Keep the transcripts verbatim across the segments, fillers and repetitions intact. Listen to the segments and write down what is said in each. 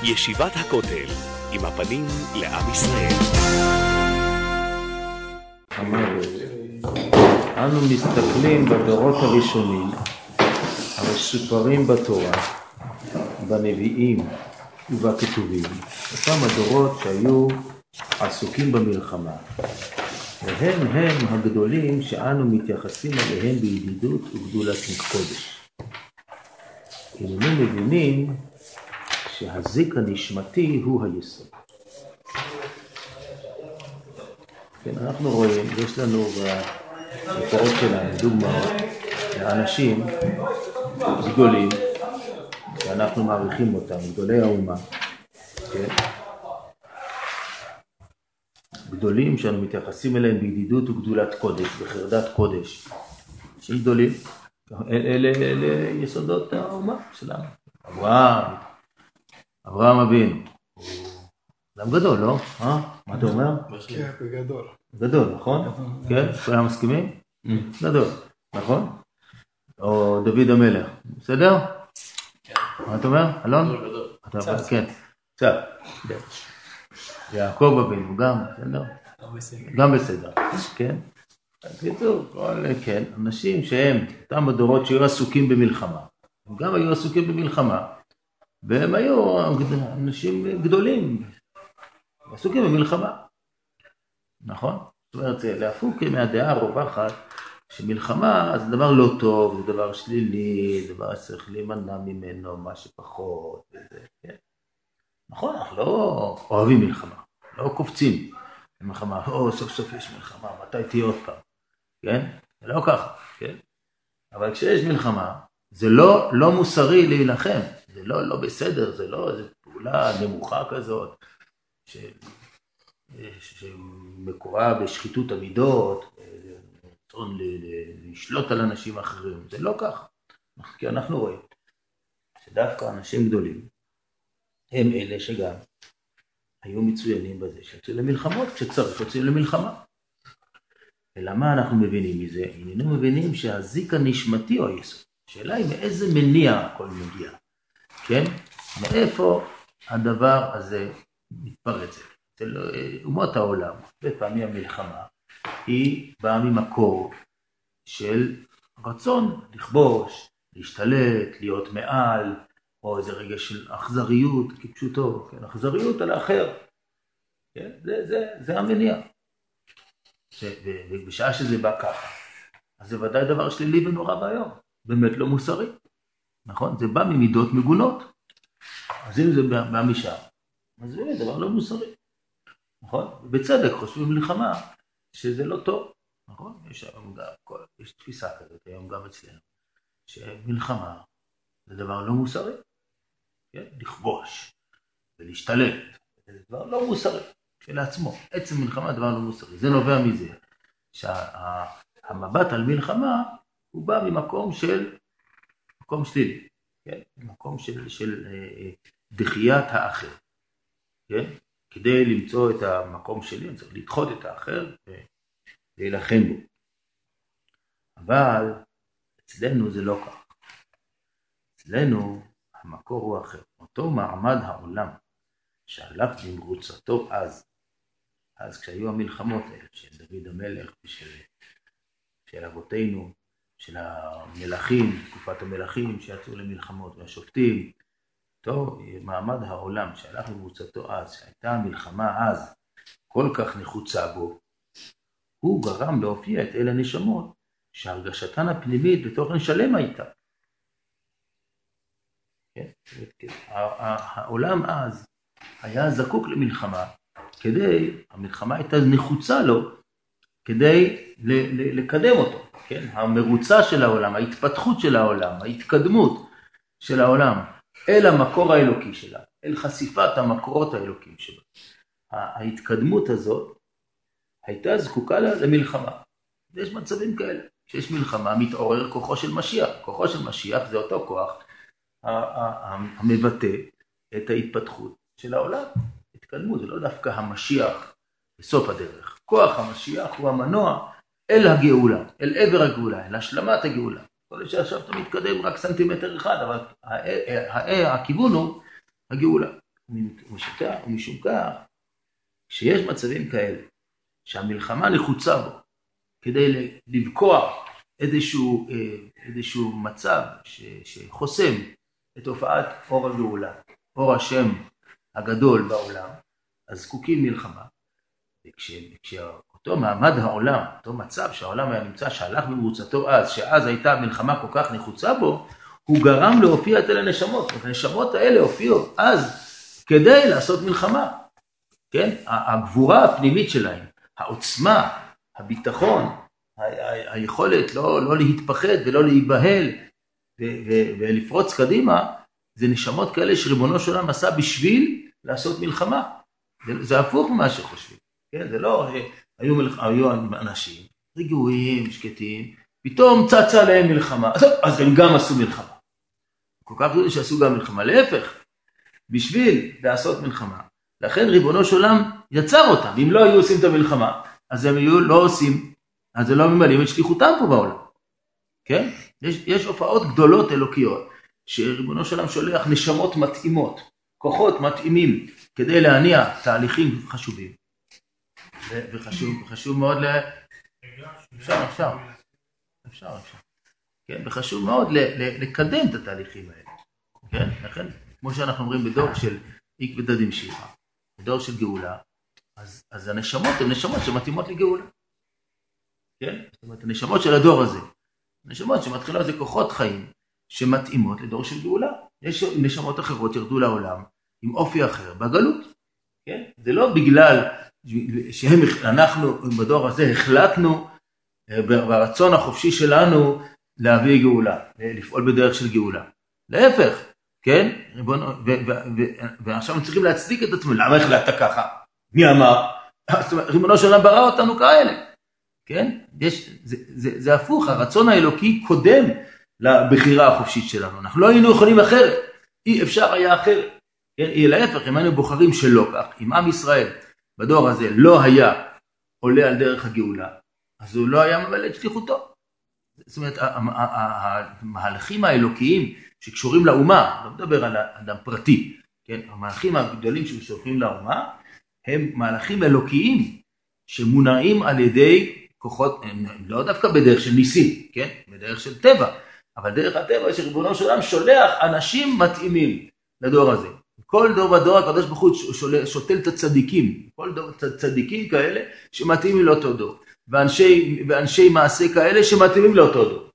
ישיבת הכותל, עם הפנים לעם ישראל. אמר, אנו מסתכלים בדורות הראשונים, המסופרים בתורה, בנביאים ובכתובים, אותם הדורות שהיו עסוקים במלחמה, והם הם הגדולים שאנו מתייחסים אליהם בידידות וגדולת קודש. איננו מבינים שהזיק הנשמתי הוא היסוד. כן, אנחנו רואים, יש לנו בתורות שלנו דוגמאות לאנשים גדולים שאנחנו מעריכים אותם, גדולי האומה, כן? גדולים שאנו מתייחסים אליהם בידידות וגדולת קודש, בחרדת קודש. אנשים גדולים, אלה, אלה יסודות האומה שלנו. אברהם, אברהם אבינו. אדם גדול, לא? אה? מה אתה אומר? כן, בגדול. גדול, נכון? כן? כולם מסכימים? גדול, נכון? או דוד המלך, בסדר? מה אתה אומר? אלון? גדול. כן, קצת. יעקב אבינו גם, בסדר? גם בסדר, כן? בקיצור, כן, אנשים שהם, אותם הדורות שהיו עסוקים במלחמה, הם גם היו עסוקים במלחמה, והם היו אנשים גדולים, עסוקים במלחמה, נכון? זאת אומרת, להפוק מהדעה הרווחת, שמלחמה זה דבר לא טוב, זה דבר שלילי, דבר שצריך להימנע ממנו, מה שפחות, וזה, כן? נכון, אנחנו לא אוהבים מלחמה, לא קופצים במלחמה, או סוף סוף יש מלחמה, מתי תהיה עוד פעם, כן? זה לא ככה, כן? אבל כשיש מלחמה, זה לא, לא מוסרי להילחם, זה לא, לא בסדר, זה לא איזו פעולה נמוכה כזאת, ש... שמקורה בשחיתות המידות, רצון לשלוט על אנשים אחרים, זה לא ככה, כי אנחנו רואים שדווקא אנשים גדולים, הם אלה שגם היו מצוינים בזה, שיוצאים למלחמות, כשצריך יוצאים למלחמה. ולמה אנחנו מבינים מזה? איננו מבינים שהזיק הנשמתי הוא היסוד. השאלה היא מאיזה מניע הכל מגיע, כן? מאיפה הדבר הזה מתפרץ? אצל אומות העולם, בפעמים המלחמה, היא באה ממקור של רצון לכבוש, להשתלט, להיות מעל, או איזה רגע של אכזריות, כפשוטו, כן? אכזריות על האחר. כן? זה, זה, זה המניע. ש, ובשעה שזה בא ככה, אז זה ודאי דבר שלילי ונורא והיום. באמת לא מוסרי. נכון? זה בא ממידות מגונות. אז אם זה בא משם, אז זה דבר לא מוסרי. נכון? ובצדק חושבים מלחמה שזה לא טוב. נכון? יש, גם, יש תפיסה כזאת היום גם אצלנו, שמלחמה זה דבר לא מוסרי. כן? לכבוש ולהשתלט, זה דבר לא מוסרי כשלעצמו. עצם מלחמה דבר לא מוסרי. זה נובע מזה שהמבט על מלחמה הוא בא ממקום של מקום שלילי, כן? מקום של, של אה, דחיית האחר. כן? כדי למצוא את המקום שלי, אני צריך לדחות את האחר ולהילחם בו. אבל אצלנו זה לא כך. אצלנו המקור הוא אחר. אותו מעמד העולם שהלך במרוצתו אז, אז כשהיו המלחמות האלה של דוד המלך ושל של אבותינו, של המלכים, תקופת המלכים שיצאו למלחמות והשופטים, אותו מעמד העולם שהלך במרוצתו אז, שהייתה המלחמה אז כל כך נחוצה בו, הוא גרם להופיע את אל הנשמות שהרגשתן הפנימית בתוכן שלם הייתה. העולם אז היה זקוק למלחמה, כדי, המלחמה הייתה נחוצה לו, כדי לקדם אותו, כן? המרוצה של העולם, ההתפתחות של העולם, ההתקדמות של העולם, אל המקור האלוקי שלה, אל חשיפת המקורות האלוקיים שלה. ההתקדמות הזאת הייתה זקוקה למלחמה. יש מצבים כאלה, כשיש מלחמה מתעורר כוחו של משיח, כוחו של משיח זה אותו כוח, המבטא את ההתפתחות של העולם. התקדמות זה לא דווקא המשיח בסוף הדרך. כוח המשיח הוא המנוע אל הגאולה, אל עבר הגאולה, אל השלמת הגאולה. כל שעכשיו אתה מתקדם רק סנטימטר אחד, אבל הכיוון הוא הגאולה. ומשום כך, כשיש מצבים כאלה, שהמלחמה נחוצה בו, כדי לבקוע איזשהו, איזשהו מצב שחוסם את הופעת אור הגאולה, אור השם הגדול בעולם, אז זקוקים מלחמה. וכשאותו מעמד העולם, אותו מצב שהעולם היה נמצא, שהלך במרוצתו אז, שאז הייתה מלחמה כל כך נחוצה בו, הוא גרם להופיע את אל הנשמות. הנשמות האלה הופיעו אז כדי לעשות מלחמה. כן? הגבורה הפנימית שלהם, העוצמה, הביטחון, ה- היכולת לא, לא להתפחד ולא להיבהל ו- ו- ולפרוץ קדימה, זה נשמות כאלה שריבונו של עולם עשה בשביל לעשות מלחמה. זה, זה הפוך ממה שחושבים. כן? זה לא, היו, מלח... היו אנשים רגועים, שקטים, פתאום צצה עליהם מלחמה, אז, אז הם גם עשו מלחמה. כל כך גדולים שעשו גם מלחמה, להפך, בשביל לעשות מלחמה. לכן ריבונו של עולם יצר אותם. אם לא היו עושים את המלחמה, אז הם היו לא עושים, אז הם לא ממלאים את שליחותם פה בעולם. כן? יש, יש הופעות גדולות אלוקיות, שריבונו של עולם שולח נשמות מתאימות, כוחות מתאימים, כדי להניע תהליכים חשובים. וחשוב, חשוב מאוד ל... אפשר, אפשר. אפשר, אפשר. כן? וחשוב מאוד ל, ל, לקדם את התהליכים האלה. כן? לכן, כמו שאנחנו אומרים בדור של עקבתא דמשיחא, בדור של גאולה, אז, אז הנשמות הן נשמות שמתאימות לגאולה. כן? זאת אומרת, הנשמות של הדור הזה, נשמות שמתחילות זה כוחות חיים שמתאימות לדור של גאולה. יש נשמות אחרות ירדו לעולם עם אופי אחר בגלות. כן? זה לא בגלל שאנחנו בדור הזה החלטנו ברצון החופשי שלנו להביא גאולה, לפעול בדרך של גאולה. להפך, כן? ועכשיו אנחנו צריכים להצדיק את עצמנו. למה החלטת ככה? מי אמר? ריבונו של עולם ברא אותנו כאלה. כן? יש, זה, זה, זה הפוך, הרצון האלוקי קודם לבחירה החופשית שלנו. אנחנו לא היינו יכולים אחרת. אי אפשר היה אחרת. כן? להפך, אם היינו בוחרים שלא כך, אם עם ישראל בדור הזה לא היה עולה על דרך הגאולה, אז הוא לא היה ממלא את שליחותו. זאת אומרת, המהלכים האלוקיים שקשורים לאומה, לא מדבר על אדם פרטי, כן? המהלכים הגדולים שקשורים לאומה, הם מהלכים אלוקיים שמונעים על ידי כוחות, לא דווקא בדרך של ניסים, כן? בדרך של טבע, אבל דרך הטבע שריבונו של עולם שולח אנשים מתאימים לדור הזה. כל דור ודור הקדוש ברוך הוא שותל את הצדיקים, כל דור צדיקים כאלה שמתאימים לאותו דור, ואנשי, ואנשי מעשה כאלה שמתאימים לאותו דור.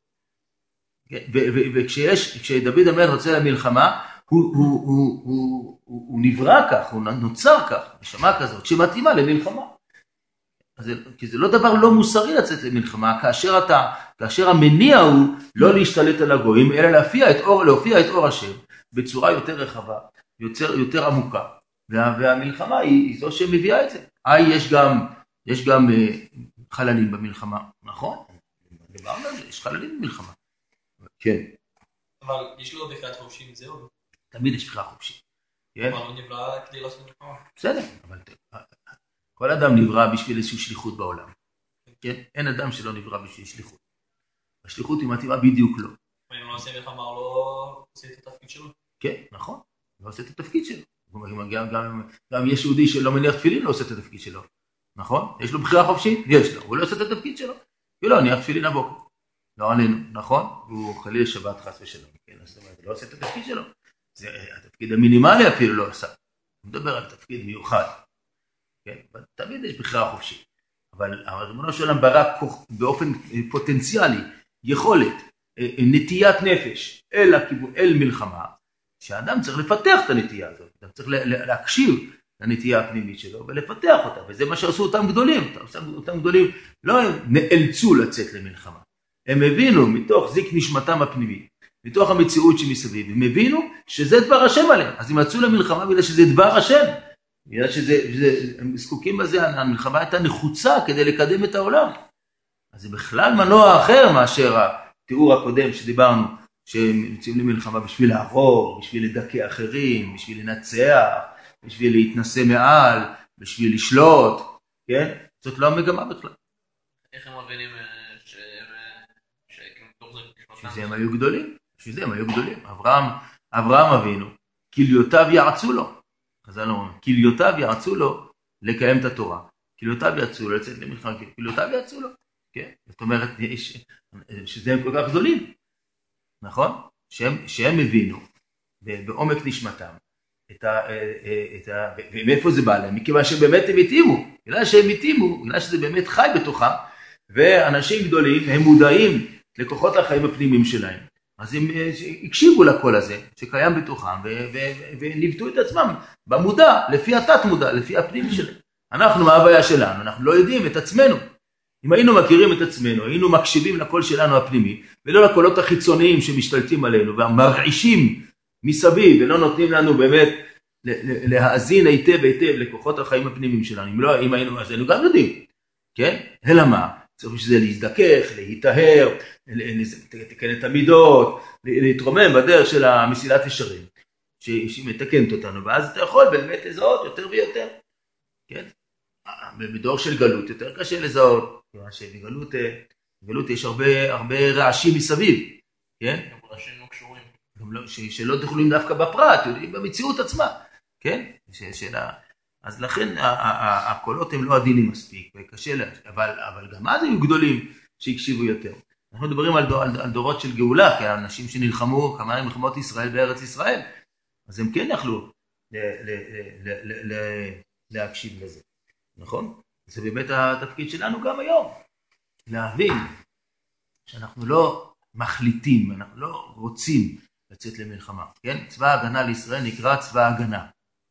וכשיש, כשדוד המלך רוצה למלחמה, הוא, הוא, הוא, הוא, הוא, הוא נברא כך, הוא נוצר כך, נשמה כזאת, שמתאימה למלחמה. אז, כי זה לא דבר לא מוסרי לצאת למלחמה, כאשר אתה, כאשר המניע הוא לא להשתלט על הגויים, אלא להופיע את אור, להופיע את אור השם, בצורה יותר רחבה, יותר, יותר עמוקה. וה, והמלחמה היא, היא זו שמביאה את זה. אה, יש גם, יש גם uh, חללים במלחמה, נכון? דיברנו על זה, יש חללים במלחמה. כן. אבל יש לו בחירת חופשית, זהו. תמיד יש בחירה חופשית. כן? אבל הוא נברא כדי לעשות מלחמה. בסדר, אבל כל אדם נברא בשביל איזושהי שליחות בעולם. כן? אין אדם שלא נברא בשביל שליחות. השליחות היא מתאימה בדיוק לו. אם הוא לא עושה מלחמה, הוא לא עושה את התפקיד שלו. כן, נכון. הוא לא עושה את התפקיד שלו. גם, גם, גם יש יהודי שלא מניח תפילין לא עושה את התפקיד שלו. נכון? יש לו בחירה חופשית? יש לו. הוא לא עושה את התפקיד שלו. הוא לא מניח תפילין הבוקר. לא עלינו, נכון? הוא חלילה שבת חס ושלום. כן, זאת אומרת, הוא לא עושה את התפקיד שלו. זה התפקיד המינימלי אפילו לא עושה. הוא מדבר על תפקיד מיוחד. כן? תמיד יש בחירה חופשית. אבל ריבונו של עולם ברא באופן פוטנציאלי יכולת, נטיית נפש אל, הכיוון, אל מלחמה, שהאדם צריך לפתח את הנטייה הזאת. אתה צריך להקשיב לנטייה הפנימית שלו ולפתח אותה. וזה מה שעשו אותם גדולים. אותם גדולים לא נאלצו לצאת למלחמה. הם הבינו מתוך זיק נשמתם הפנימית, מתוך המציאות שמסביב, הם הבינו שזה דבר השם עליהם. אז הם יצאו למלחמה בגלל שזה דבר השם. בגלל שזה, שזה, הם זקוקים בזה, המלחמה הייתה נחוצה כדי לקדם את העולם. אז זה בכלל מנוע אחר מאשר התיאור הקודם שדיברנו, שהם יוצאים למלחמה בשביל לעבור, בשביל לדכא אחרים, בשביל לנצח, בשביל להתנסה מעל, בשביל לשלוט, כן? זאת לא המגמה בכלל. איך הם מבינים שזה הם היו גדולים, שזה הם היו גדולים. אברהם, אברהם אבינו, כליותיו יעצו לו. חז"ל אומרים, כליותיו יעצו לו לקיים את התורה. כליותיו יעצו לו לצאת למלחמה, כליותיו יעצו לו. כן? זאת אומרת, יש, שזה הם כל כך גדולים. נכון? שהם, שהם הבינו בעומק נשמתם. את ה, את ה, ומאיפה זה בא להם? מכיוון שבאמת הם התאימו. בגלל שהם התאימו, בגלל שזה באמת חי בתוכם, ואנשים גדולים הם מודעים לכוחות החיים הפנימיים שלהם. אז הם הקשיבו לקול הזה שקיים בתוכם וניווטו את עצמם במודע, לפי התת מודע, לפי הפנים שלהם. אנחנו, מה הבעיה שלנו? אנחנו לא יודעים את עצמנו. אם היינו מכירים את עצמנו, היינו מקשיבים לקול שלנו הפנימי, ולא לקולות החיצוניים שמשתלטים עלינו והמרעישים מסביב ולא נותנים לנו באמת להאזין היטב היטב לכוחות החיים הפנימיים שלנו. אם לא, אם היינו, אז היינו גם יודעים. כן? אלא מה? צריך שזה להזדכך, להיטהר, לתקן את המידות, להתרומם בדרך של המסילת ישרים, שהיא מתקנת אותנו, ואז אתה יכול באמת לזהות יותר ויותר. כן? בדור של גלות יותר קשה לזהות, כיוון שבגלות בגלות יש הרבה, הרבה רעשים מסביב. כן? רעשים לא קשורים. שלא תוכלים דווקא בפרט, יודעים במציאות עצמה. כן? שאלה... אז לכן הקולות הם לא עדינים מספיק, וקשה לה, אבל, אבל גם אז היו גדולים שהקשיבו יותר. אנחנו מדברים על, דור, על, על דורות של גאולה, כי האנשים שנלחמו כמה מלחמות ישראל בארץ ישראל, אז הם כן יכלו ל, ל, ל, ל, ל, להקשיב לזה, נכון? זה באמת התפקיד שלנו גם היום, להבין שאנחנו לא מחליטים, אנחנו לא רוצים לצאת למלחמה, כן? צבא ההגנה לישראל נקרא צבא ההגנה.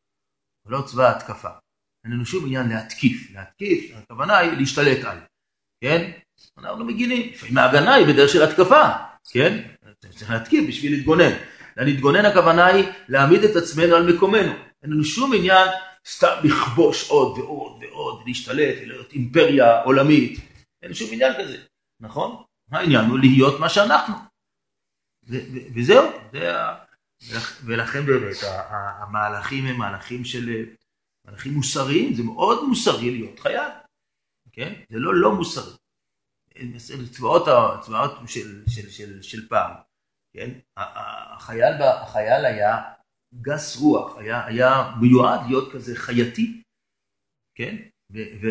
לא צבא התקפה. אין לנו שום עניין להתקיף. להתקיף, הכוונה היא להשתלט על. כן? אנחנו מגינים. לפעמים ההגנה היא בדרך של התקפה. כן? צריך להתקיף בשביל להתגונן. להתגונן הכוונה היא להעמיד את עצמנו על מקומנו. אין לנו שום עניין סתם לכבוש עוד ועוד ועוד, להשתלט, להיות אימפריה עולמית. אין שום עניין כזה. נכון? העניין הוא להיות מה שאנחנו. וזהו. זה ה... ולכן באמת המהלכים הם מהלכים של מהלכים מוסריים, זה מאוד מוסרי להיות חייל, כן? זה לא לא מוסרי. צבאות הצבאות של של של של פעם, כן? החייל החייל היה גס רוח, היה היה מיועד להיות כזה חייתי, כן? ו ו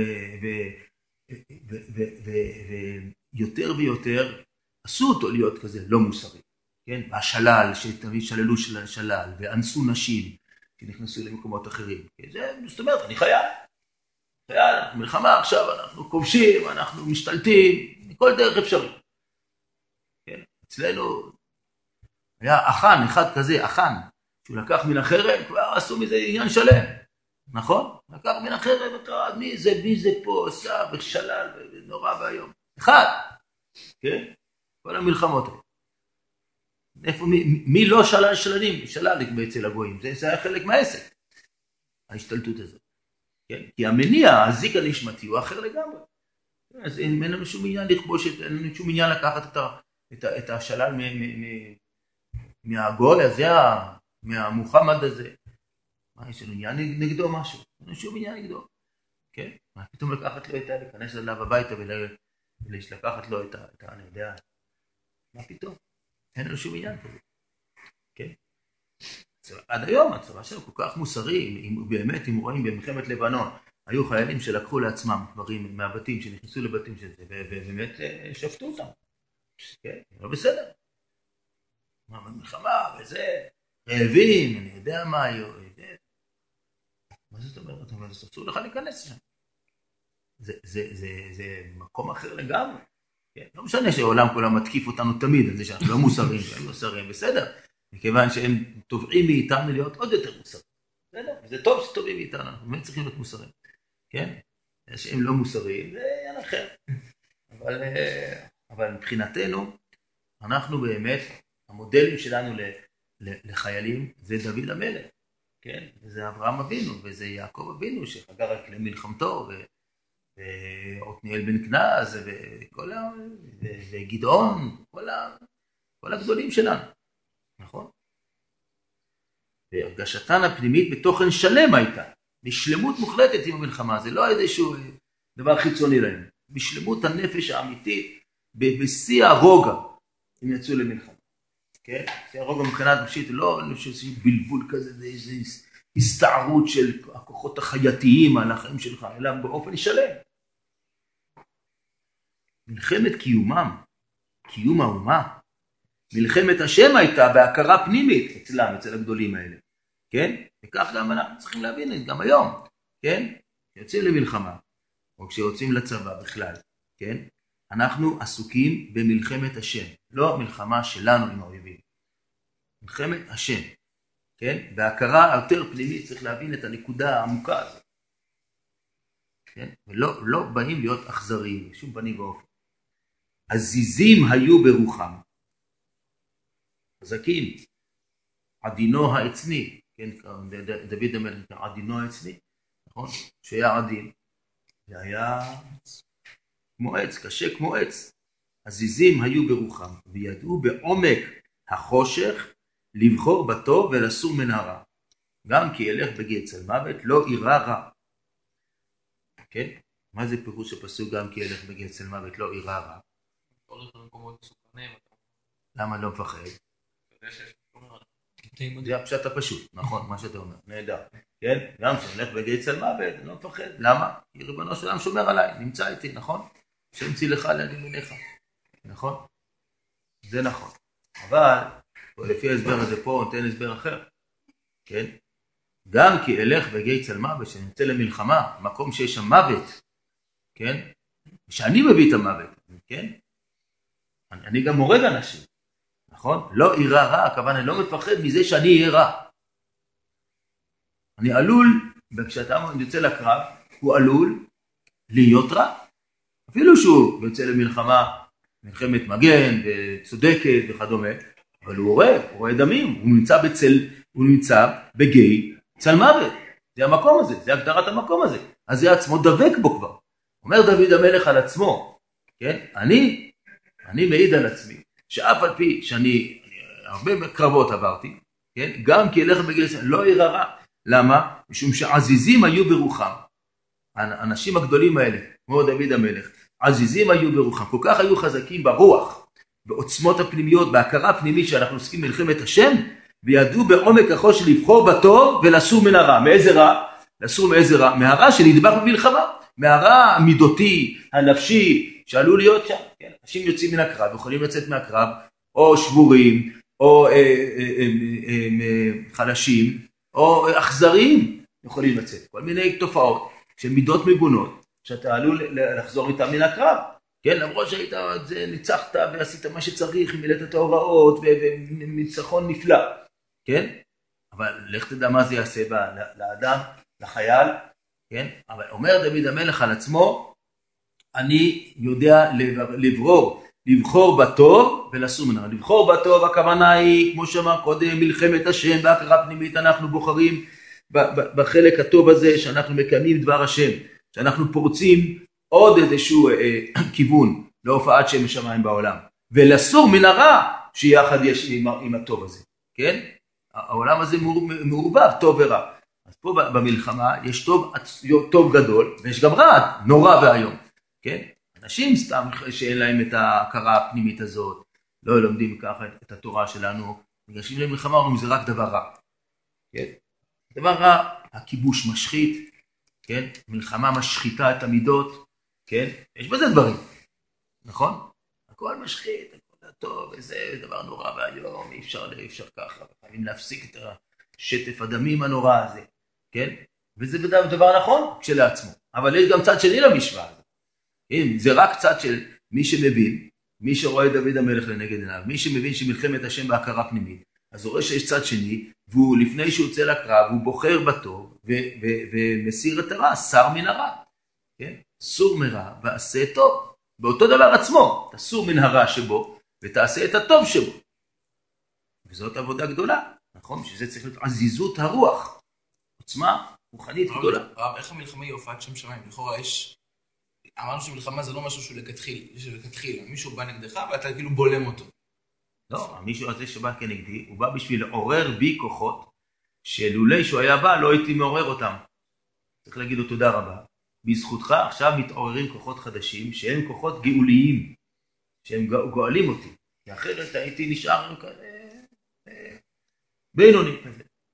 ו ו ויותר ויותר עשו אותו להיות כזה לא מוסרי. כן, השלל, שתמיד שללו של שלל, ואנסו נשים, שנכנסו למקומות אחרים. זה, זאת אומרת, אני חייל. חייל, מלחמה עכשיו, אנחנו כובשים, אנחנו משתלטים, מכל דרך אפשרי. כן, אצלנו היה אחן, אחד כזה, אחן, שהוא לקח מן החרב, כבר עשו מזה עניין שלם. נכון? לקח מן החרב, אתה, מי זה, מי זה פה, עשה, ושלל, ונורא והיום. אחד. כן? כל המלחמות האלה. איפה, מי, מי לא שלל שללים? שלל אצל הגויים. זה, זה היה חלק מהעסק, ההשתלטות הזאת. כן? כי המניע, הזיק הנשמתי, הוא אחר לגמרי. אז אין, אין לנו שום עניין לכבוש, אין לנו שום עניין לקחת את, ה, את, ה, את השלל מ, מ, מ, מהגוי הזה, מהמוחמד הזה. מה, יש לנו עניין נגדו משהו? אין לנו שום עניין נגדו. כן? מה, פתאום לקחת לו את ה... להיכנס אליו הביתה ולקחת לו את ה... את ה... אני יודע. מה פתאום? אין לנו שום עניין כזה. כן? עד היום הצבא שלנו כל כך מוסרי, אם, באמת, אם רואים במלחמת לבנון, היו חיילים שלקחו לעצמם דברים מהבתים, שנכנסו לבתים של זה, ובאמת שפטו אותם. כן? לא בסדר. מה, מלחמה, וזה, רעבים, אני יודע מה היו, מה זאת אומרת? אבל זה אסור לך להיכנס שם. זה, זה, זה, זה מקום אחר לגמרי. כן? לא משנה שהעולם כולם מתקיף אותנו תמיד, על זה שאנחנו לא מוסריים, שהם מוסריים, בסדר. מכיוון שהם תובעים מאיתנו להיות עוד יותר מוסריים. בסדר? זה טוב שטובים מאיתנו, אנחנו באמת צריכים להיות מוסריים. כן? שהם לא מוסריים, זה עניין אחר. אבל, אבל מבחינתנו, אנחנו באמת, המודלים שלנו לחיילים, זה דוד המלך. כן? וזה אברהם אבינו, וזה יעקב אבינו, שחגר רק למלחמתו, ועתניאל בן כנז, וכל ה... וגדעון, כל ה... כל הגדולים שלנו. נכון? והרגשתן הפנימית בתוכן שלם הייתה, בשלמות מוחלטת עם המלחמה, זה לא איזשהו דבר חיצוני להם, בשלמות הנפש האמיתית, בשיא הרוגע, הם יצאו למלחמה. כן? שיא הרוגע מבחינת נפשית, לא איזשהו בלבול כזה, זה איזה הסתערות של הכוחות החייתיים על החיים שלך, אלא באופן שלם. מלחמת קיומם, קיום האומה, מלחמת השם הייתה בהכרה פנימית אצלם, אצל הגדולים האלה, כן? וכך גם אנחנו צריכים להבין את זה, גם היום, כן? כשיוצאים למלחמה, או כשיוצאים לצבא בכלל, כן? אנחנו עסוקים במלחמת השם, לא מלחמה שלנו עם האויבים. מלחמת השם, כן? בהכרה יותר פנימית צריך להבין את הנקודה העמוקה הזאת. כן? ולא לא באים להיות אכזריים, שום פנים ואופן. עזיזים היו ברוחם. חזקים, עדינו העצני, כן? דוד המלך, עדינו העצני, נכון? שהיה עדין, זה היה כמו עץ, קשה כמו עץ. עזיזים היו ברוחם, וידעו בעומק החושך לבחור בטוב ולסור מן הרע. גם כי ילך בגיא צל מוות לא ירא רע. כן? מה זה פירוש הפסוק גם כי ילך בגיא צל מוות לא ירא רע? למה לא מפחד? זה הפשט הפשוט, נכון, מה שאתה אומר, נהדר. כן? גם כשנלך בגיא צל מוות, אני לא מפחד. למה? כי ריבונו של עולם שומר עליי, נמצא איתי, נכון? שם צילך ליד ימיניך. נכון? זה נכון. אבל, לפי ההסבר הזה פה, נותן הסבר אחר. כן? גם כי אלך בגיא צל מוות, שנמצא למלחמה, מקום שיש שם מוות, כן? שאני מביא את המוות, כן? אני, אני גם מורג אנשים, נכון? לא ירא רע, הכוונה, אני לא מפחד מזה שאני אהיה רע. אני עלול, וכשאתה יוצא לקרב, הוא עלול להיות רע. אפילו שהוא יוצא למלחמה, מלחמת מגן וצודקת וכדומה, אבל הוא רואה, הוא רואה דמים, הוא נמצא בצל, הוא נמצא בגיא צל מוות. זה המקום הזה, זה הגדרת המקום הזה. אז זה עצמו דבק בו כבר. אומר דוד המלך על עצמו, כן? אני, אני מעיד על עצמי, שאף על פי שאני, הרבה קרבות עברתי, כן? גם כי אלך בגיא צל, לא ירא רע. למה? משום שעזיזים היו ברוחם. האנשים הגדולים האלה, כמו דוד המלך, עזיזים היו ברוחם, כל כך היו חזקים ברוח, בעוצמות הפנימיות, בהכרה הפנימית שאנחנו עוסקים מלחמת השם, וידעו בעומק החושך לבחור בטוב ולסור מן הרע. מאיזה רע? לסור מאיזה רע? מהרע שנדבק במלחמה, מהרע המידותי, הנפשי, שעלול להיות שם. כן? אנשים יוצאים מן הקרב, יכולים לצאת מהקרב, או שבורים, או אה, אה, אה, אה, אה, חלשים, או אכזריים, יכולים לצאת. כל מיני תופעות של מידות מגונות, שאתה עלול לחזור איתם מן הקרב. כן, למרות שהיית, ניצחת ועשית מה שצריך, מילאת את ההוראות, וניצחון נפלא. כן? אבל לך תדע מה זה יעשה לאדם, לחייל. כן? אבל אומר דוד המלך על עצמו, אני יודע לברור, לבחור בטוב ולסור מן הרע. לבחור בטוב, הכוונה היא, כמו שאמר קודם, מלחמת השם, בהכרה פנימית, אנחנו בוחרים בחלק הטוב הזה, שאנחנו מקיימים דבר השם, שאנחנו פורצים עוד איזשהו אה, כיוון להופעת שם השמיים בעולם, ולסור מן הרע שיחד יש עם, עם הטוב הזה, כן? העולם הזה מעורבב, טוב ורע. אז פה במלחמה יש טוב, טוב גדול, ויש גם רע, נורא והיום, כן? אנשים סתם שאין להם את ההכרה הפנימית הזאת, לא לומדים ככה את התורה שלנו, ניגשים למלחמה, אומרים זה רק דבר רע, כן? דבר רע, הכיבוש משחית, כן? מלחמה משחיתה את המידות, כן? יש בזה דברים, נכון? הכל משחית, הכל טוב, וזה דבר נורא והיום, אי אפשר, אי אפשר ככה, חייבים להפסיק את השטף הדמים הנורא הזה, כן? וזה דבר נכון כשלעצמו, אבל יש גם צד שני למשוואה הזאת. אם זה רק צד של מי שמבין, מי שרואה דוד המלך לנגד עיניו, מי שמבין שמלחמת השם בהכרה פנימית, אז הוא רואה שיש צד שני, והוא לפני שהוא יוצא לקרב, הוא בוחר בטוב, ו- ו- ומסיר את הרע, סר מן הרע. כן? סור מרע ועשה טוב. באותו דבר עצמו, תסור מן הרע שבו, ותעשה את הטוב שבו. וזאת עבודה גדולה, נכון? שזה צריך להיות עזיזות הרוח. עוצמה רוחנית גדולה. רב, איך המלחמה היא הופעת שם שמיים? לכאורה יש... אמרנו שמלחמה זה לא משהו שהוא לכתחילה. מישהו בא נגדך ואתה כאילו בולם אותו. לא, המישהו הזה שבא כנגדי, הוא בא בשביל לעורר בי כוחות, שלולי שהוא היה בא, לא הייתי מעורר אותם. צריך להגיד לו תודה רבה. בזכותך עכשיו מתעוררים כוחות חדשים, שהם כוחות גאוליים, שהם גואלים אותי. כי אחרת הייתי נשאר כזה, בינוני כזה.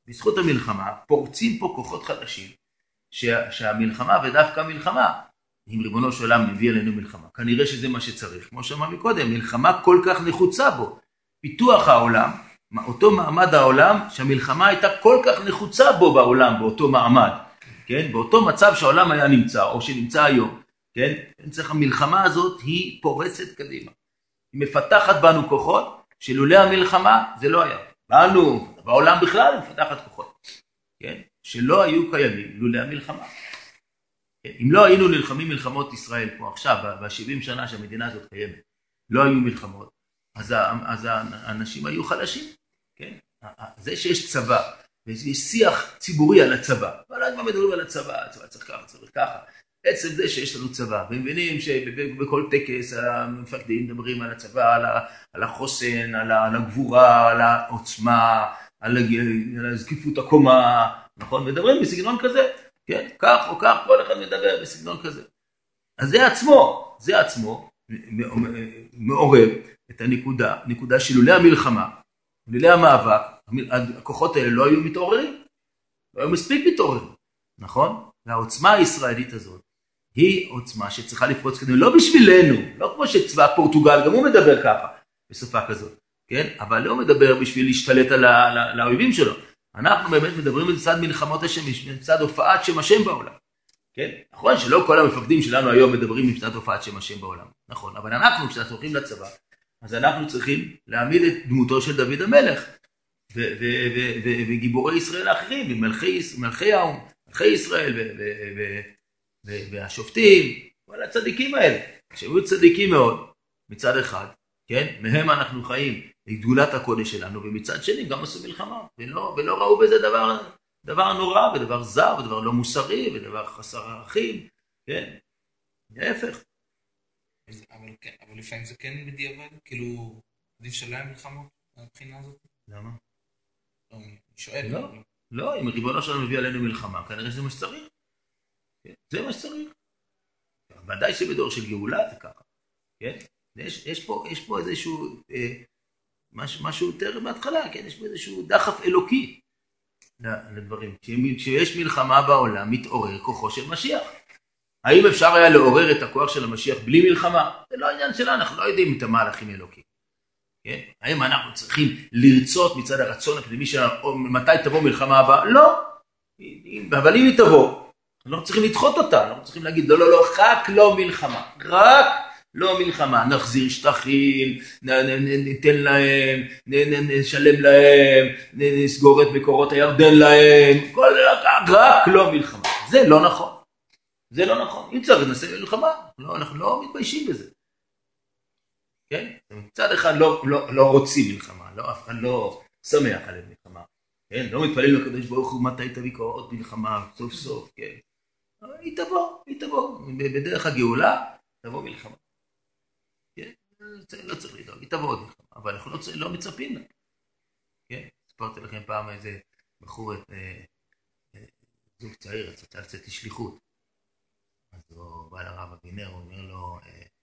בזכות המלחמה פורצים פה כוחות חדשים, שה, שהמלחמה ודווקא המלחמה, אם ריבונו של עולם מביא אלינו מלחמה, כנראה שזה מה שצריך, כמו שאמר מקודם, מלחמה כל כך נחוצה בו, פיתוח העולם, אותו מעמד העולם, שהמלחמה הייתה כל כך נחוצה בו בעולם, באותו מעמד, כן? באותו מצב שהעולם היה נמצא, או שנמצא היום, כן? צריך המלחמה הזאת היא פורצת קדימה. היא מפתחת בנו כוחות, שלולא המלחמה זה לא היה. בנו, בעולם בכלל היא מפתחת כוחות, כן? שלא היו קיימים לולא המלחמה. כן? אם לא היינו נלחמים מלחמות ישראל פה עכשיו, ב-שבעים שנה שהמדינה הזאת קיימת, לא היו מלחמות, אז, אז האנשים היו חלשים. כן? זה שיש צבא, ויש שיח ציבורי על הצבא, אבל אני מדברים על הצבא, הצבא צריך ככה, צריך ככה. עצם זה שיש לנו צבא, ומבינים שבכל טקס המפקדים מדברים על הצבא, על החוסן, על הגבורה, על העוצמה, על זקיפות הקומה, נכון? מדברים בסגנון כזה, כן? כך או כך, כל אחד מדבר בסגנון כזה. אז זה עצמו, זה עצמו מעורר את הנקודה, נקודה שלולא המלחמה, לולא המאבק, הכוחות האלה לא היו מתעוררים, לא היו מספיק מתעוררים, נכון? והעוצמה הישראלית הזאת היא עוצמה שצריכה לפרוץ קדימה, לא בשבילנו, לא כמו שצבא פורטוגל, גם הוא מדבר ככה, בשפה כזאת, כן? אבל לא מדבר בשביל להשתלט על האויבים שלו. אנחנו באמת מדברים מצד מלחמות השם, מצד הופעת שם השם בעולם, כן? נכון שלא כל המפקדים שלנו היום מדברים מצד הופעת שם השם בעולם, נכון? אבל אנחנו, כשאנחנו הולכים לצבא, אז אנחנו צריכים להעמיד את דמותו של דוד המלך, וגיבורי ישראל האחרים, מלכי העם, מלכי ישראל והשופטים, כל הצדיקים האלה, שהיו צדיקים מאוד, מצד אחד, כן? מהם אנחנו חיים, לגדולת הקודש שלנו, ומצד שני גם עשו מלחמה, ולא, ולא ראו בזה דבר, דבר נורא, ודבר זר, ודבר לא מוסרי, ודבר חסר ערכים, כן? להפך. אבל כן, אבל לפעמים זה כן בדיעבד, כאילו, עדיף שלהם מלחמות, מבחינה הזאת. למה? אני שואל. לא, לא, אם ריבונו שלנו מביא עלינו מלחמה, כנראה שזה מה שצריך. זה מה שצריך. ודאי שבדור של גאולה זה ככה. כן? יש, יש פה, יש פה איזשהו, אה, משהו, משהו יותר בהתחלה, כן? יש פה איזשהו דחף אלוקי לדברים. כשיש מלחמה בעולם, מתעורר כוחו של משיח. האם אפשר היה לעורר את הכוח של המשיח בלי מלחמה? זה לא העניין שלנו, אנחנו לא יודעים את המהלכים אלוקים. כן? האם אנחנו צריכים לרצות מצד הרצון הפנימי שלנו, מתי תבוא מלחמה הבאה? לא. אבל אם היא תבוא, אנחנו צריכים לדחות אותה, אנחנו צריכים להגיד, לא, לא, לא, רק לא מלחמה, רק לא מלחמה, נחזיר שטחים, ניתן להם, נשלם להם, נסגור את מקורות הירדן להם, כל, רק לא מלחמה. זה לא נכון. זה לא נכון. אם צריך נעשה מלחמה, לא, אנחנו לא מתביישים בזה. כן? מצד אחד לא, לא, לא רוצים מלחמה, לא, אף אחד לא שמח על מלחמה. כן? לא מתפלל לקדוש ברוך הוא מתי תביא עוד מלחמה, סוף סוף, כן? היא תבוא, היא תבוא. בדרך הגאולה, תבוא מלחמה. כן? לא צריך לדאוג, היא תבוא עוד מלחמה, אבל אנחנו לא, לא מצפים לה. כן? ספרתי לכם פעם איזה בחור, זוג צעיר, רצתה לצאת לשליחות. אז הוא בא לרב אבינר, הוא אומר לו,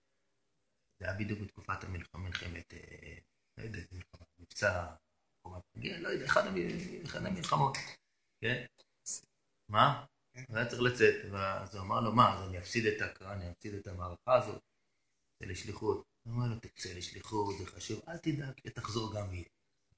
זה היה בדיוק בתקופת המלחמה, מלחמת, לא יודע, מלחמה, מבצע, לא יודע, אחד המלחמות, כן? מה? הוא היה צריך לצאת, אז הוא אמר לו, מה, אז אני אפסיד את ההקראה, אני אפסיד את המערכה הזאת, זה לשליחות. הוא אמר לו, תצא לשליחות, זה חשוב, אל תדאג, תחזור גם יהיה.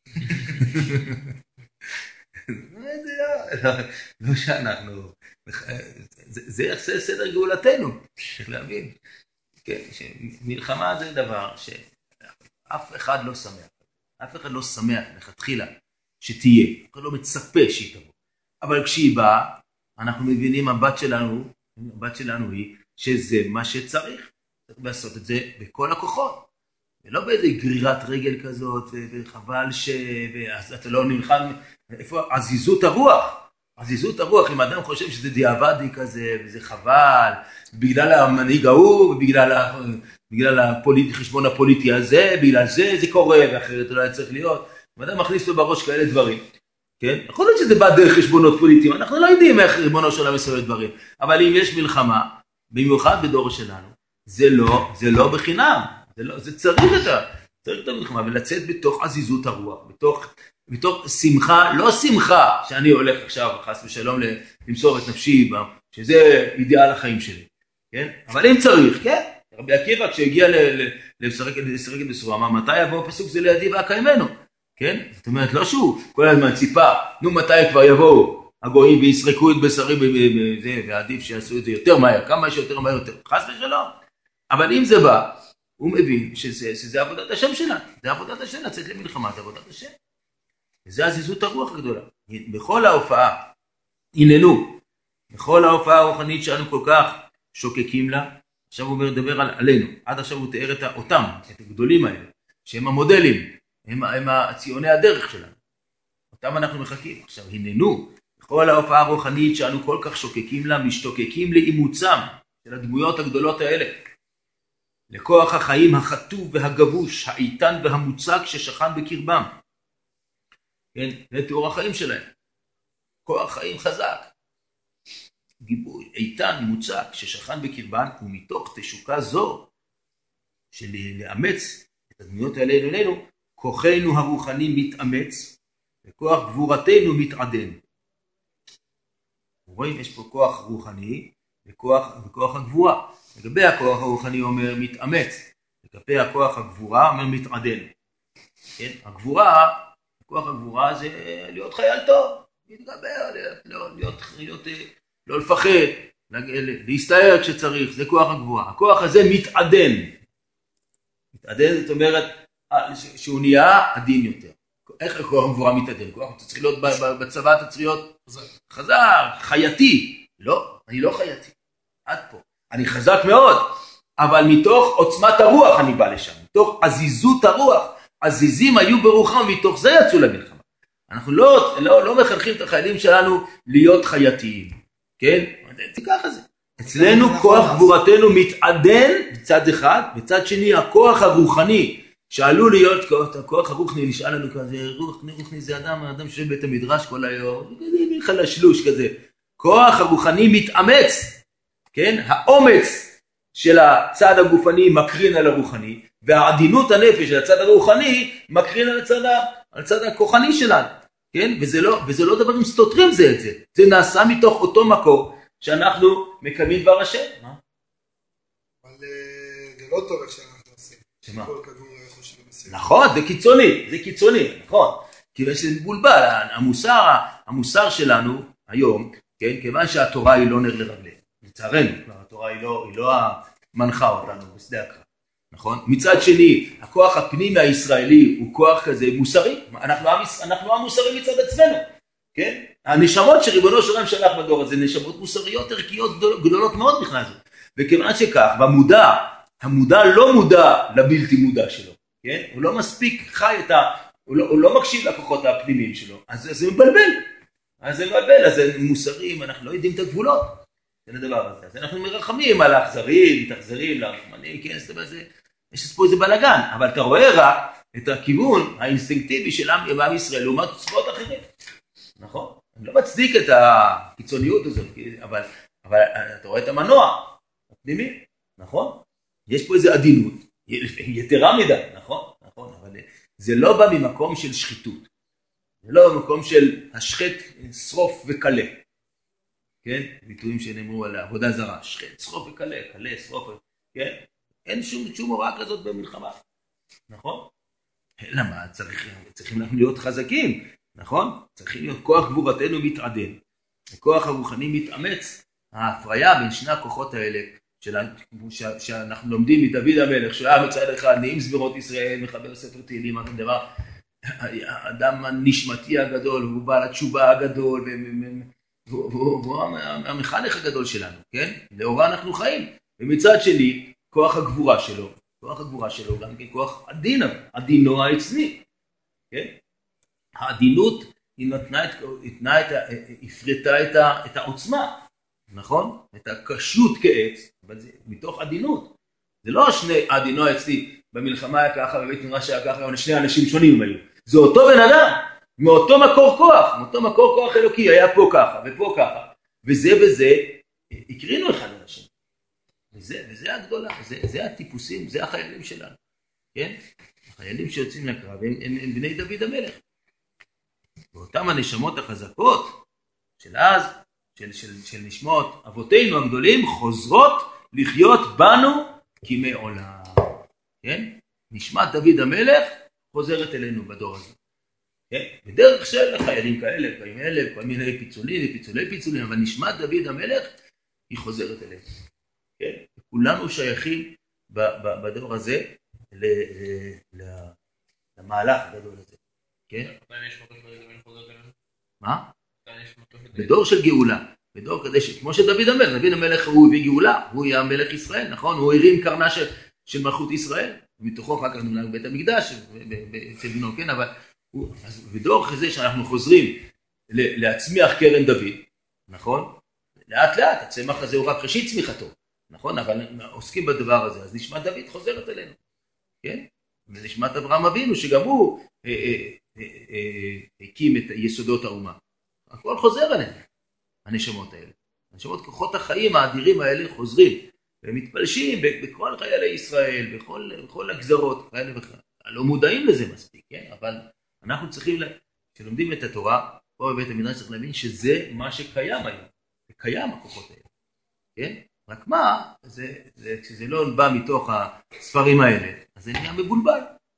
זה לא שאנחנו, זה סדר גאולתנו, צריך להבין. כן, שמלחמה זה דבר שאף אחד לא שמח, אף אחד לא שמח לכתחילה שתהיה, אף אחד לא מצפה שהיא תבוא. אבל כשהיא באה, אנחנו מבינים, הבת שלנו, הבת שלנו היא שזה מה שצריך, צריך לעשות את זה בכל הכוחות, ולא באיזה גרירת רגל כזאת, וחבל ש... ואז אתה לא נלחם, איפה עזיזות הרוח? עזיזות הרוח, אם אדם חושב שזה דיעבדי כזה, וזה חבל, בגלל המנהיג ההוא, ובגלל ה... בגלל הפוליט... חשבון הפוליטי הזה, בגלל זה זה קורה, ואחרת לא היה צריך להיות. אם אדם מכניס לו בראש כאלה דברים, כן? יכול להיות שזה בא דרך חשבונות פוליטיים, אנחנו לא יודעים איך ריבונו של עולם מסוים דברים, אבל אם יש מלחמה, במיוחד בדור שלנו, זה לא, זה לא בחינם, זה, לא, זה צריך את ה... צריך את המלחמה, ולצאת בתוך עזיזות הרוח, בתוך מתוך שמחה, לא שמחה שאני הולך עכשיו חס ושלום למסור את נפשי, שזה אידיאל החיים שלי, כן? אבל אם צריך, כן? רבי עקיבא כשהגיע לשחק את בסורה, אמר מתי יבוא פסוק זה לידי ואקיימנו, כן? זאת אומרת לא שהוא כל הזמן ציפה, נו מתי כבר יבואו הגויים ויסרקו את בשרי בזה, ועדיף שיעשו את זה יותר מהר, כמה שיותר מהר יותר, חס ושלום. אבל אם זה בא, הוא מבין שזה, שזה עבודת השם שלה, זה עבודת השם, לצאת למלחמה, זה עבודת השם. וזה עזיזות הרוח הגדולה. בכל ההופעה, הננו, בכל ההופעה הרוחנית שאנו כל כך שוקקים לה, עכשיו הוא מדבר על, עלינו, עד עכשיו הוא תיאר את אותם, את הגדולים האלה, שהם המודלים, הם, הם הציוני הדרך שלנו. אותם אנחנו מחכים. עכשיו, הננו, בכל ההופעה הרוחנית שאנו כל כך שוקקים לה, משתוקקים לאימוצם של הדמויות הגדולות האלה. לכוח החיים החטוב והגבוש, האיתן והמוצק ששכן בקרבם. כן, זה תיאור החיים שלהם. כוח חיים חזק. גיבוי, איתן, מוצק, ששכן בקרבם, ומתוך תשוקה זו, של לאמץ את הדמויות האלה אלינו, כוחנו הרוחני מתאמץ, וכוח גבורתנו מתעדן. רואים, יש פה כוח רוחני, וכוח, וכוח הגבורה. לגבי הכוח הרוחני אומר מתאמץ, לגבי הכוח הגבורה אומר מתעדן. כן? הגבורה, כוח הגבורה זה להיות חייל טוב, להתגבר, להיות, להיות, להיות, לא לפחד, להסתער כשצריך, זה כוח הגבורה. הכוח הזה מתעדן. מתעדן זאת אומרת שהוא נהיה עדין יותר. איך הכוח הגבורה מתעדן? כוח צריך להיות בצבא, אתה צריך להיות חזק, חייתי. לא, אני לא חייתי. עד פה. אני חזק מאוד, אבל מתוך עוצמת הרוח אני בא לשם. מתוך עזיזות הרוח. עזיזים היו ברוחם, מתוך זה יצאו למלחמה. אנחנו לא, לא, לא מחנכים את החיילים שלנו להיות חייתיים. כן? תיקח את זה. אצלנו כוח גבורתנו מתעדן בצד אחד, בצד שני הכוח הרוחני, שעלול להיות, הכוח הרוחני נשאל לנו כזה, רוחני, רוחני זה אדם, האדם של בית המדרש כל היום, חלשלוש כזה. כוח הרוחני מתאמץ, כן? האומץ של הצד הגופני מקרין על הרוחני, והעדינות הנפש של הצד הרוחני מקרין על הצד, על הצד הכוחני שלנו, כן? וזה לא, וזה לא דברים סתותרים זה את זה. זה נעשה מתוך אותו מקור שאנחנו מקיימים דבר השם. מה? אבל זה לא טוב איך שאנחנו עושים. שמה? כל כדור חושב בסדר. נכון, זה קיצוני, זה קיצוני, נכון. כי זה מבולבל, המוסר, המוסר שלנו היום, כן? כיוון שהתורה היא לא נר לרגלינו. לצערנו, התורה היא לא, היא לא מנחה אותנו בשדה הקרב. נכון? מצד שני, הכוח הפנימי הישראלי הוא כוח כזה מוסרי. אנחנו, אנחנו המוסרי מצד עצמנו. כן? הנשמות שריבונו של עולם שלח בדור הזה, נשמות מוסריות ערכיות גדולות מאוד בכלל זה. וכיוון שכך, במודע, המודע לא מודע לבלתי מודע שלו. כן? הוא לא מספיק חי את ה... הוא לא, הוא לא מקשיב לכוחות הפנימיים שלו. אז זה מבלבל. אז זה מבלבל, אז זה מוסרים, אנחנו לא יודעים את הגבולות. זה הדבר הזה. אז אנחנו מרחמים על האכזרים, מתאכזרים, לרחמנים, כן? זאת אומרת, זה... יש פה איזה בלגן, אבל אתה רואה רק את הכיוון האינסטינקטיבי של עם ישראל לעומת צבאות אחרים. נכון? אני לא מצדיק את הקיצוניות הזאת, אבל, אבל אתה רואה את המנוע הפנימי, נכון? יש פה איזה עדינות, יתרה מדי, נכון? נכון, אבל זה לא בא ממקום של שחיתות. זה לא במקום של השחט, שרוף וקלה. כן? ביטויים שנאמרו על עבודה זרה, שחט, שרוף וקלה, קלה, שרוף, כן? אין שום, שום הוראה כזאת במלחמה, נכון? אלא מה? צריך, צריכים אנחנו להיות חזקים, נכון? צריכים להיות כוח גבורתנו מתעדן. הכוח הרוחני מתאמץ. ההפריה בין שני הכוחות האלה, של, ש, שאנחנו לומדים מדוד המלך, שהיה מצד אחד נעים סבירות ישראל, מחבר ספר תהילים, דבר, האדם הנשמתי הגדול, הוא בעל התשובה הגדול, והוא המחנך הגדול שלנו, כן? לאורה אנחנו חיים. ומצד שני, כוח הגבורה שלו, כוח הגבורה שלו גם כן כוח עדין, עדינו העצמי, כן? העדינות היא נתנה את, נתנה את, הפרטה את, ה, את העוצמה, נכון? את הקשות כעץ, אבל זה מתוך עדינות. זה לא שני עדינו העצמי, במלחמה היה ככה, בבית מדרש היה ככה, אבל שני אנשים שונים היו. זה אותו בן אדם, מאותו מקור כוח, מאותו מקור כוח אלוקי, היה פה ככה ופה ככה, וזה וזה, הקרינו אחד לאנשים. וזה, וזה הגדולה, זה, זה הטיפוסים, זה החיילים שלנו, כן? החיילים שיוצאים לקרב, הם, הם, הם בני דוד המלך. ואותם הנשמות החזקות של אז, של, של, של נשמות אבותינו הגדולים, חוזרות לחיות בנו כימי עולם. כן? נשמת דוד המלך חוזרת אלינו בדור הזה. כן? בדרך של חיילים כאלה, חיילים אלה, כל מיני פיצולים, פיצולי פיצולים, אבל נשמת דוד המלך היא חוזרת אלינו. כן? כולנו שייכים ב, ב, בדור הזה ל, ל, ל, למהלך הגדול הזה. כן? מה? בדור של גאולה. בדור כדי ש... כמו שדוד המלך, דוד המלך הוא הביא גאולה, הוא היה מלך ישראל, נכון? הוא הרים קרנה של, של מלכות ישראל, מתוכו אחר כך נמלך בית המקדש, אצל בנו, כן? אבל הוא, אז בדור כזה שאנחנו חוזרים להצמיח קרן דוד, נכון? לאט לאט, הצמח הזה הוא רק ראשית צמיחתו, נכון? אבל עוסקים בדבר הזה, אז נשמת דוד חוזרת אלינו, כן? ונשמת אברהם אבינו, שגם הוא אה, אה, אה, אה, הקים את יסודות האומה. הכל חוזר אלינו, הנשמות האלה. הנשמות, כוחות החיים האדירים האלה חוזרים, ומתפלשים בכל חיילי ישראל, בכל, בכל הגזרות, כאלה וכאלה. לא מודעים לזה מספיק, כן? אבל אנחנו צריכים, כשלומדים את התורה, פה בבית המדרש צריך להבין שזה מה שקיים היום. זה קיים הכוחות האלה, כן? רק מה, זה, זה, כשזה לא בא מתוך הספרים האלה, אז זה נהיה מבולבל.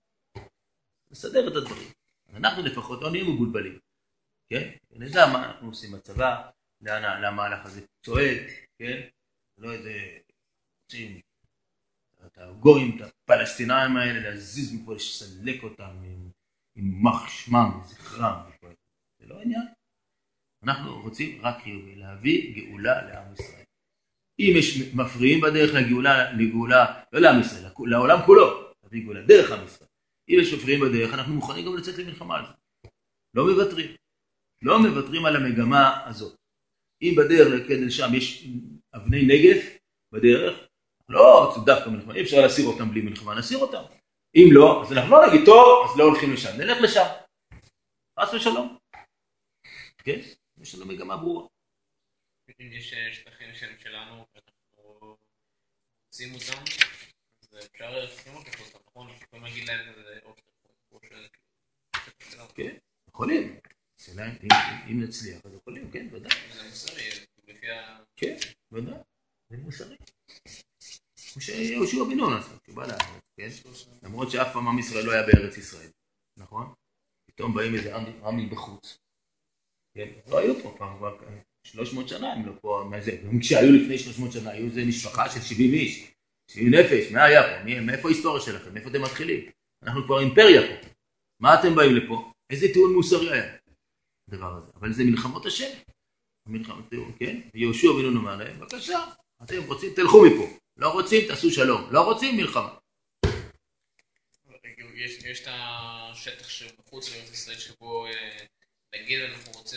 נסדר את הדברים. אנחנו לפחות לא נהיה מבולבלים, כן? נדע מה אנחנו עושים בצבא, לאן המהלך הזה צועד, כן? לא יודע, רוצים את הגויים, את הפלסטינאים האלה, להזיז מפה, לסלק אותם עם, עם מח שמם, זכרם, זה לא עניין. אנחנו רוצים רק חיובי, להביא גאולה לעם ישראל. אם יש מפריעים בדרך לגאולה, לגאולה, לא לעם ישראל, לעולם כולו, להביא גאולה, דרך עם ישראל. אם יש מפריעים בדרך, אנחנו מוכנים גם לצאת למלחמה על זה. לא מוותרים. לא מוותרים על המגמה הזאת. אם בדרך לכן שם יש אבני נגף בדרך, לא דווקא מלחמה, אי אפשר להסיר אותם בלי מלחמה, נסיר אותם. אם לא, אז אנחנו לא נגיד, טוב, אז לא הולכים לשם, נלך לשם. חס ושלום. כן? יש לנו מגמה ברורה. אם יש שטחים שלנו, ואנחנו רוצים אותם, אז אפשר לשים אותם, נכון? אנחנו יכולים להגיד להם את זה, או ש... כן, יכולים. אם נצליח, אז יכולים, כן, ודאי. זה מוסרי, לפי ה... כן, ודאי, זה מוסרי. כמו שיהושע בן נון עשה, שבא לארץ, כן? למרות שאף פעם עם ישראל לא היה בארץ ישראל, נכון? פתאום באים איזה עמים בחוץ. כן, לא היו פה פעם, כבר שלוש מאות שנה הם לא פה, מה זה? כשהיו לפני שלוש מאות שנה, היו איזה משפחה של שבעים איש, שבעים נפש, מה היה פה? מאיפה ההיסטוריה שלכם? מאיפה אתם מתחילים? אנחנו כבר אימפריה פה. מה אתם באים לפה? איזה טיעון מוסרי היה? הדבר הזה. אבל זה מלחמות השם. מלחמות טיעון, כן? יהושע בן נון אומר להם, בבקשה, אתם רוצים, תלכו מפה. לא רוצים, תעשו שלום. לא רוצים, מלחמה. יש, יש את השטח שבחוץ לארץ ישראל שבו נגיד אנחנו רוצים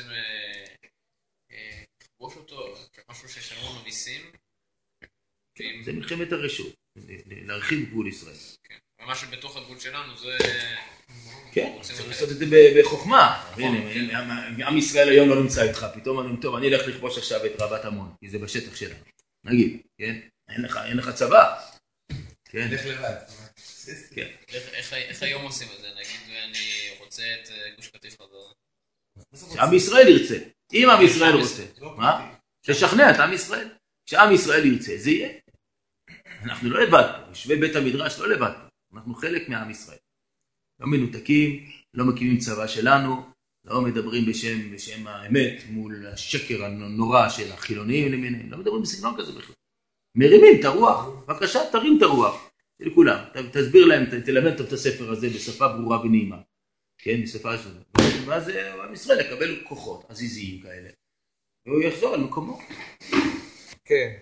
לכבוש אותו, משהו ששלמו לנו מיסים. זה מלחמת הרשות, להרחיב גבול ישראל. כן, ומה שבתוך הגבול שלנו זה... כן, צריך לעשות את זה בחוכמה. עם ישראל היום לא נמצא איתך, פתאום אני טוב, אני אלך לכבוש עכשיו את רבת עמון, כי זה בשטח שלנו. נגיד, כן? אין לך צבא. כן. לך לבד. כן. איך היום עושים את זה? נגיד אני רוצה את גוש קטיף חזרה. שעם ישראל ירצה. אם עם ישראל רוצה. מה? תשכנע את עם ישראל. כשעם ישראל ירצה, זה יהיה. אנחנו לא לבד פה. יושבי בית המדרש לא לבד פה. אנחנו חלק מעם ישראל. לא מנותקים, לא מקימים צבא שלנו, לא מדברים בשם, בשם האמת מול השקר הנורא של החילוניים למיניהם. לא מדברים בסגנון כזה בכלל. מרימים את הרוח. בבקשה, תרים את הרוח. לכולם. תסביר להם, תלמד את הספר הזה בשפה ברורה ונעימה. כן, בשפה שלנו. ואז עם ישראל יקבל כוחות עזיזיים כאלה. והוא יחזור על מקומו. כן.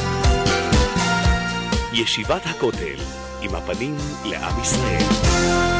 ישיבת הכותל, עם הפנים לעם ישראל.